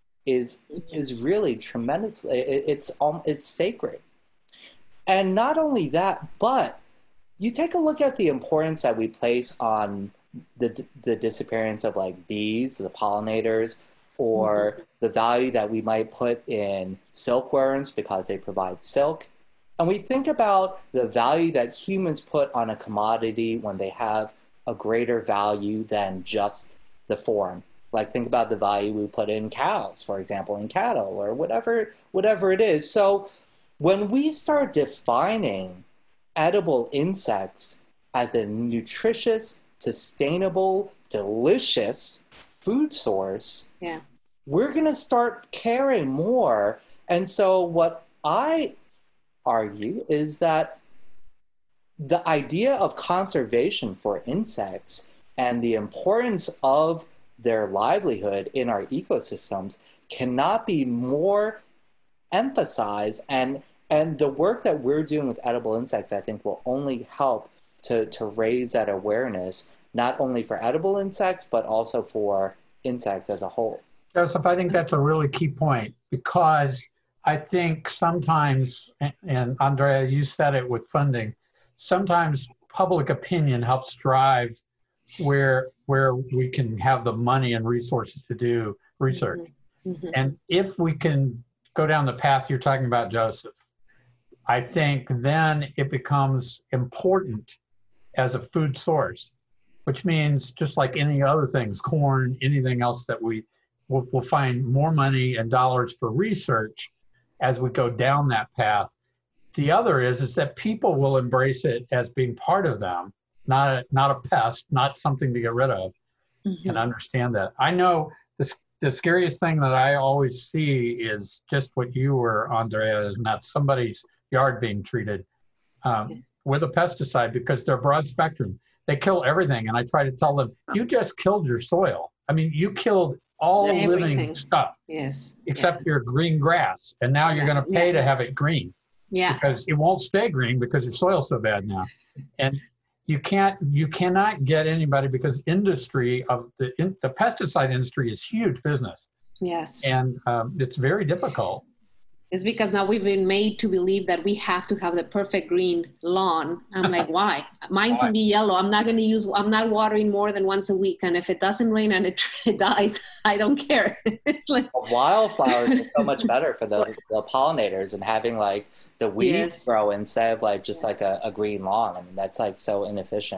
is is really tremendous. It, it's um, it's sacred. And not only that, but you take a look at the importance that we place on the the disappearance of like bees, the pollinators, or mm-hmm. the value that we might put in silkworms because they provide silk. And we think about the value that humans put on a commodity when they have a greater value than just the form. Like think about the value we put in cows, for example, in cattle or whatever whatever it is. So when we start defining edible insects as a nutritious, sustainable, delicious food source, yeah. we're going to start caring more. And so what I argue is that the idea of conservation for insects and the importance of their livelihood in our ecosystems cannot be more emphasized. And, and the work that we're doing with edible insects, I think, will only help to, to raise that awareness, not only for edible insects, but also for insects as a whole. Joseph, I think that's a really key point, because I think sometimes, and Andrea, you said it with funding, sometimes public opinion helps drive where where we can have the money and resources to do research. Mm-hmm. And if we can go down the path you're talking about, Joseph, I think then it becomes important as a food source, which means just like any other things, corn, anything else that we will we'll find more money and dollars for research as we go down that path. The other is, is that people will embrace it as being part of them, not a, not a pest, not something to get rid of, mm-hmm. and understand that. I know the, the scariest thing that I always see is just what you were, Andrea, is not somebody's yard being treated um, with a pesticide, because they're broad spectrum. They kill everything. And I try to tell them, you just killed your soil. I mean, you killed all everything. Living stuff, yes, except yeah. your green grass. And now you're yeah. going to pay yeah. to have it green. Yeah. Because it won't stay green because your soil's so bad now. And you can't, you cannot get anybody, because industry of the, in, the pesticide industry is huge business. Yes. And um, it's very difficult. It's because now we've been made to believe that we have to have the perfect green lawn. I'm like, why? Mine can be yellow. I'm not going to use, I'm not watering more than once a week. And if it doesn't rain and it, it dies, I don't care. It's like wildflowers are so much better for the, the pollinators, and having like the weeds yes. grow instead of like just yeah. like a, a green lawn. I mean, that's like so inefficient.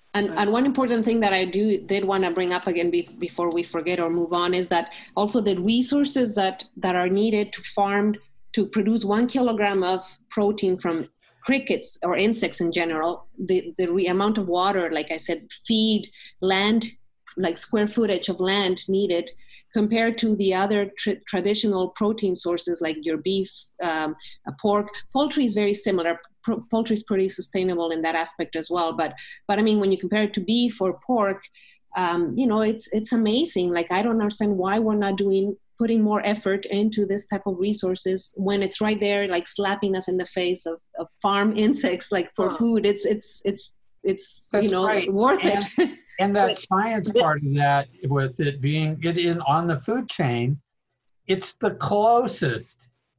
And, and one important thing that I do did want to bring up again be, before we forget or move on is that also the resources that, that are needed to farm to produce one kilogram of protein from crickets or insects in general, the, the re- amount of water, like I said, feed, land, like square footage of land needed compared to the other tr- traditional protein sources like your beef, um, pork. Poultry is very similar. Pro- poultry is pretty sustainable in that aspect as well. But, but I mean, when you compare it to beef or pork, um, you know, it's it's amazing. Like, I don't understand why we're not doing putting more effort into this type of resources when it's right there, like slapping us in the face of, of farm insects, like for oh. food. It's it's it's it's That's you know right. worth and, it. And that science part of that, with it being it in on the food chain, it's the closest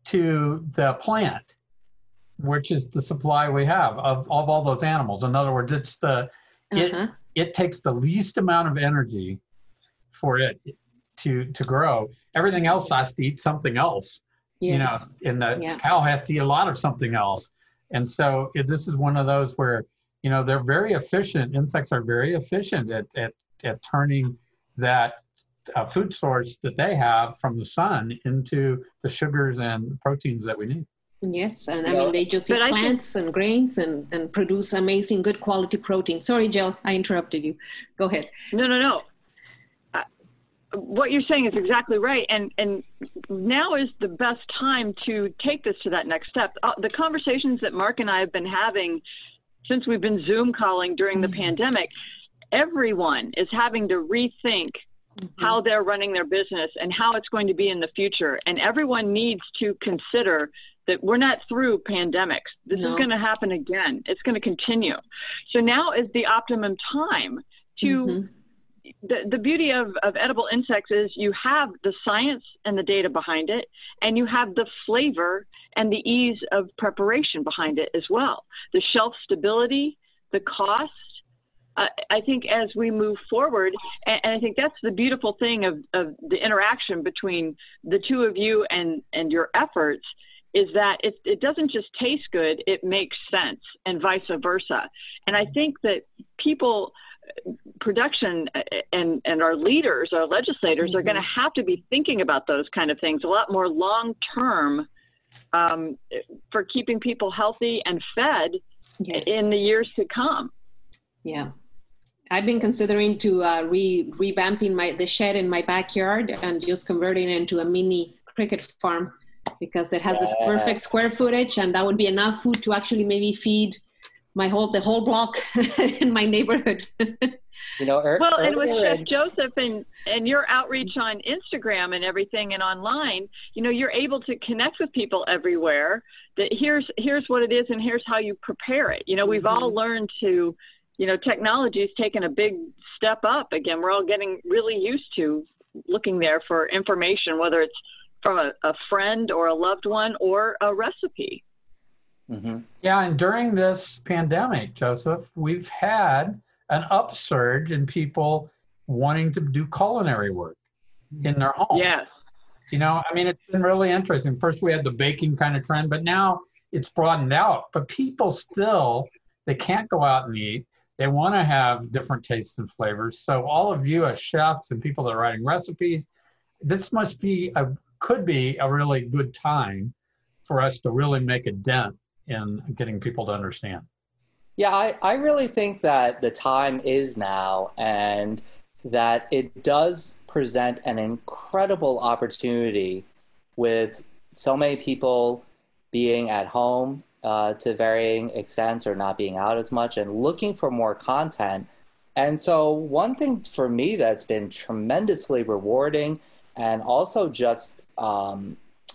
to the plant, which is the supply we have of, of all those animals. In other words, it's the it uh-huh. it takes the least amount of energy for it to to grow. Everything else has to eat something else. Yes. You know, and the yeah. cow has to eat a lot of something else. And so it, this is one of those where, you know, they're very efficient. Insects are very efficient at at, at turning that uh, food source that they have from the sun into the sugars and proteins that we need. Yes, and I mean, they just eat plants think, and grains and, and produce amazing, good quality protein. Sorry, Jill, I interrupted you. Go ahead. No, no, no. Uh, what you're saying is exactly right. And, and now is the best time to take this to that next step. Uh, the conversations that Mark and I have been having since we've been Zoom calling during mm-hmm. the pandemic, everyone is having to rethink mm-hmm. how they're running their business and how it's going to be in the future. And everyone needs to consider that we're not through pandemics. This no. is going to happen again. It's going to continue. So now is the optimum time to, mm-hmm. the, the beauty of, of edible insects is you have the science and the data behind it, and you have the flavor and the ease of preparation behind it as well. The shelf stability, the cost. Uh, I think as we move forward, and, and I think that's the beautiful thing of, of the interaction between the two of you and, and your efforts, is that it, it doesn't just taste good, it makes sense, and vice versa. And I think that people, production and, and our leaders, our legislators mm-hmm. are going to have to be thinking about those kind of things a lot more long-term um, for keeping people healthy and fed yes. in the years to come. Yeah. I've been considering to uh, re revamping my the shed in my backyard and just converting it into a mini cricket farm, because it has yeah. this perfect square footage, and that would be enough food to actually maybe feed my whole the whole block in my neighborhood. You know, er, well, and with Chef Joseph and and your outreach on Instagram and everything and online, you know, you're able to connect with people everywhere. That here's here's what it is, and here's how you prepare it. You know, we've mm-hmm. all learned to, you know, technology has taken a big step up. Again, we're all getting really used to looking there for information, whether it's from a, a friend or a loved one or a recipe. Mm-hmm. Yeah, and during this pandemic, Joseph, we've had an upsurge in people wanting to do culinary work in their home. Yes. You know, I mean, it's been really interesting. First, we had the baking kind of trend, but now it's broadened out. But people still, they can't go out and eat. They want to have different tastes and flavors. So all of you as chefs and people that are writing recipes, this must be a could be a really good time for us to really make a dent in getting people to understand. Yeah, I, I really think that the time is now, and that it does present an incredible opportunity with so many people being at home uh, to varying extents or not being out as much and looking for more content. And so one thing for me that's been tremendously rewarding, and also just um,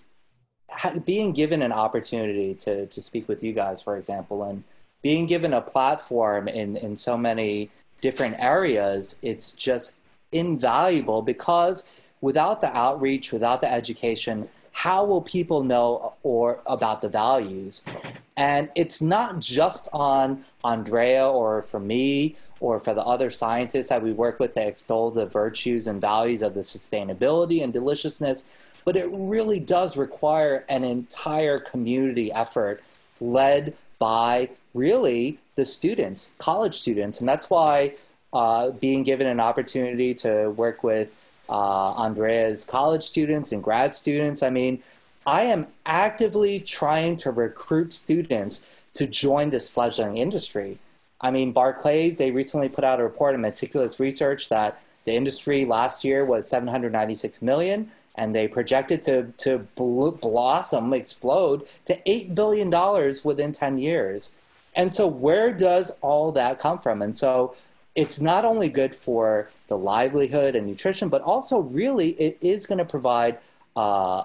being given an opportunity to, to speak with you guys, for example, and being given a platform in, in so many different areas, it's just invaluable, because without the outreach, without the education, how will people know or about the values? And it's not just on Andrea or for me or for the other scientists that we work with to extol the virtues and values of the sustainability and deliciousness, but it really does require an entire community effort led by really the students, college students. And that's why uh, being given an opportunity to work with uh, Andrea's college students and grad students, I mean, I am actively trying to recruit students to join this fledgling industry. I mean, Barclays, they recently put out a report on meticulous research that the industry last year was seven hundred ninety-six million, and they projected to, to bl- blossom, explode to eight billion dollars within ten years. And so where does all that come from? And so it's not only good for the livelihood and nutrition, but also really it is going to provide uh,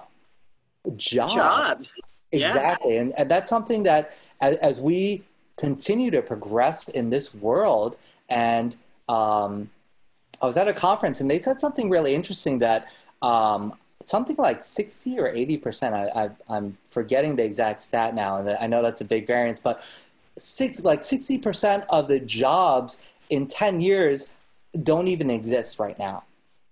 jobs. Jobs. Exactly. Yeah. And, and that's something that as, as we continue to progress in this world, and um, I was at a conference and they said something really interesting that um, something like sixty or eighty percent, I, I, I'm forgetting the exact stat now, and I know that's a big variance, but six, like sixty percent of the jobs in ten years don't even exist right now.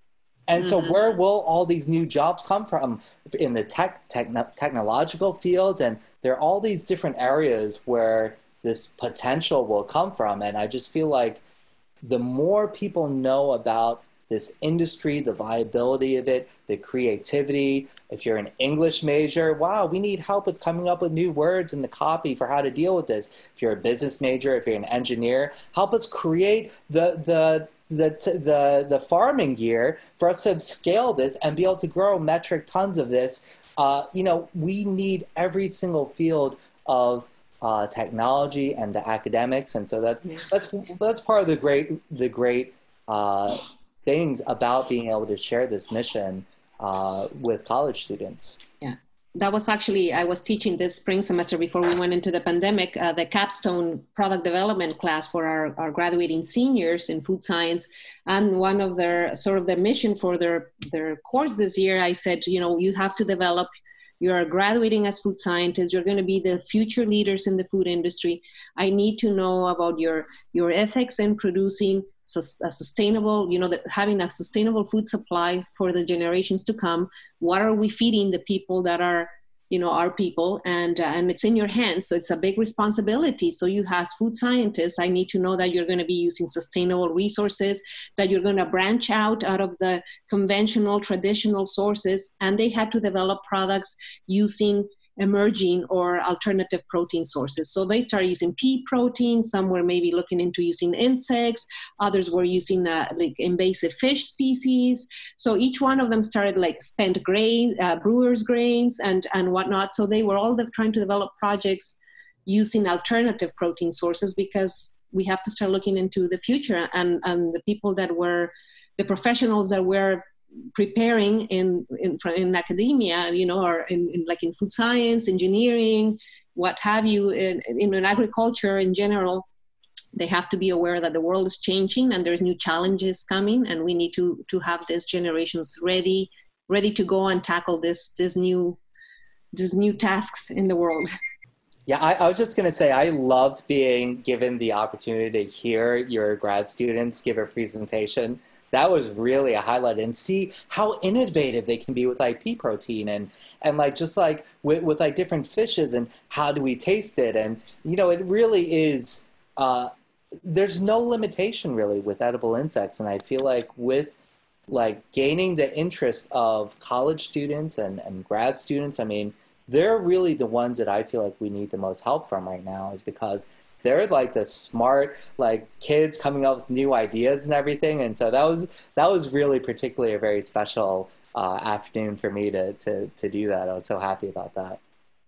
And mm-hmm. so where will all these new jobs come from? In the tech, tech, technological fields, and there are all these different areas where this potential will come from. And I just feel like the more people know about this industry, the viability of it, the creativity. If you're an English major, wow, we need help with coming up with new words in the copy for how to deal with this. If you're a business major, if you're an engineer, help us create the the the the, the farming gear for us to scale this and be able to grow metric tons of this. Uh, you know, we need every single field of uh, technology and the academics, and so that's that's that's part of the great the great. Uh, things about being able to share this mission uh, with college students. Yeah, that was actually, I was teaching this spring semester before we went into the pandemic, uh, the capstone product development class for our, our graduating seniors in food science. And one of their, sort of their mission for their, their course this year, I said, you know, you have to develop, you're graduating as food scientists, you're going to be the future leaders in the food industry. I need to know about your, your ethics in producing a sustainable, you know, that having a sustainable food supply for the generations to come. What are we feeding the people that are, you know, our people? And uh, and it's in your hands, so it's a big responsibility. So you as food scientists, I need to know that you're going to be using sustainable resources, that you're going to branch out out of the conventional, traditional sources, and they had to develop products using emerging or alternative protein sources. So they started using pea protein. Some were maybe looking into using insects. Others were using uh, like invasive fish species. So each one of them started like spent grain, uh, brewer's grains and, and whatnot. So they were all trying to develop projects using alternative protein sources, because we have to start looking into the future, and, and the people that were, the professionals that were preparing in, in in academia, you know, or in, in like in food science, engineering, what have you, in, in, in agriculture in general, they have to be aware that the world is changing and there's new challenges coming, and we need to to have these generations ready ready to go and tackle this this new these new tasks in the world. Yeah, I, I was just going to say, I loved being given the opportunity to hear your grad students give a presentation. That was really a highlight, and see how innovative they can be with like pea protein and, and like just like with, with like different fishes, and how do we taste it? And, you know, it really is, uh, there's no limitation really with edible insects. And I feel like with like gaining the interest of college students and, and grad students, I mean, they're really the ones that I feel like we need the most help from right now, is because they're like the smart, like kids coming up with new ideas and everything. And so that was, that was really particularly a very special uh, afternoon for me to, to, to do that. I was so happy about that.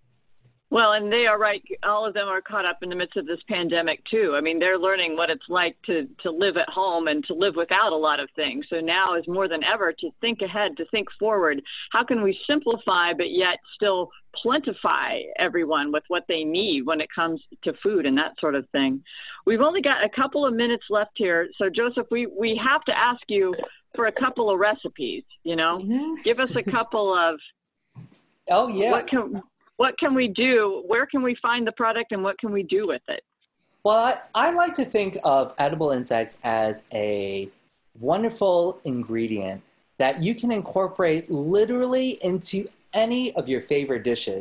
Well, and they are right. All of them are caught up in the midst of this pandemic too. I mean, they're learning what it's like to, to live at home and to live without a lot of things. So now is more than ever to think ahead, to think forward. How can we simplify, but yet still plentify everyone with what they need when it comes to food and that sort of thing? We've only got a couple of minutes left here. So Joseph, we, we have to ask you for a couple of recipes, you know, mm-hmm. Give us a couple of, oh yeah. What can, What can we do? Where can we find the product, and what can we do with it? Well, I, I like to think of edible insects as a wonderful ingredient that you can incorporate literally into any of your favorite dishes.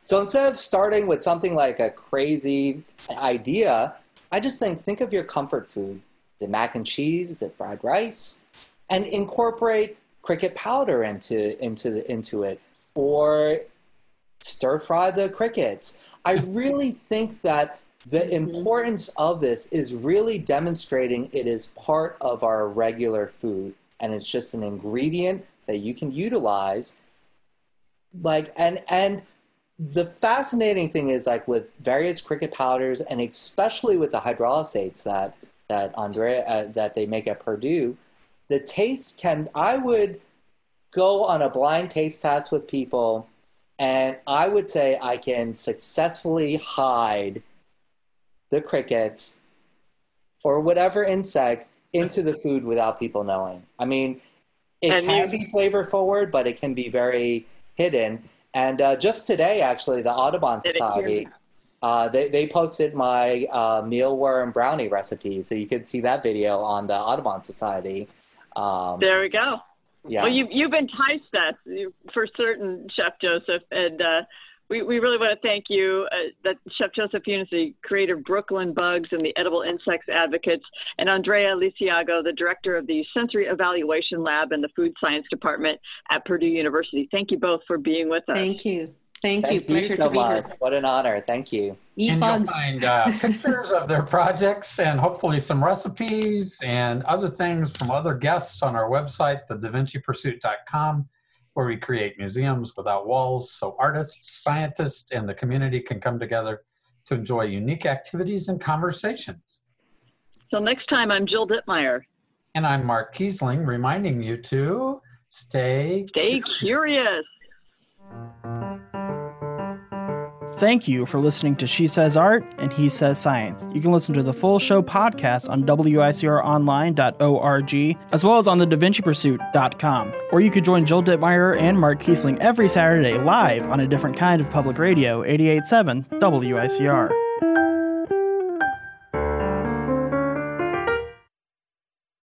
So instead of starting with something like a crazy idea, I just think, think of your comfort food. Is it mac and cheese? Is it fried rice? And incorporate cricket powder into, into, the, into it, or stir fry the crickets. I really think that the importance of this is really demonstrating it is part of our regular food, and it's just an ingredient that you can utilize. Like, and, and the fascinating thing is, like, with various cricket powders, and especially with the hydrolysates that, that Andrea, uh, that they make at Purdue, the taste can, I would go on a blind taste test with people, and I would say I can successfully hide the crickets or whatever insect into the food without people knowing. I mean, it and can you... be flavor forward, but it can be very hidden. And uh, just today, actually, the Audubon Society, uh, they, they posted my uh, mealworm brownie recipe. So you can see that video on the Audubon Society. Um, there we go. Yeah. Well, you, you've enticed us for certain, Chef Joseph, and uh, we, we really want to thank you, uh, that Chef Joseph Younes, the creator of Brooklyn Bugs and the Edible Insects Advocates, and Andrea Lisiago, the director of the Sensory Evaluation Lab and the Food Science Department at Purdue University. Thank you both for being with us. Thank you. Thank, Thank you. Pleasure you so to be much. here. What an honor. Thank you. Eat and bugs. You'll find uh, pictures of their projects and hopefully some recipes and other things from other guests on our website, the da vinci pursuit dot com, where we create museums without walls so artists, scientists, and the community can come together to enjoy unique activities and conversations. So next time, I'm Jill Dittmeyer. And I'm Mark Kiesling, reminding you to stay, stay curious. Thank you for listening to She Says Art and He Says Science. You can listen to the full show podcast on W I C R online dot org, as well as on the da vinci pursuit dot com. Or you could join Jill Dittmeyer and Mark Kiesling every Saturday live on a different kind of public radio, eighty-eight point seven W I C R.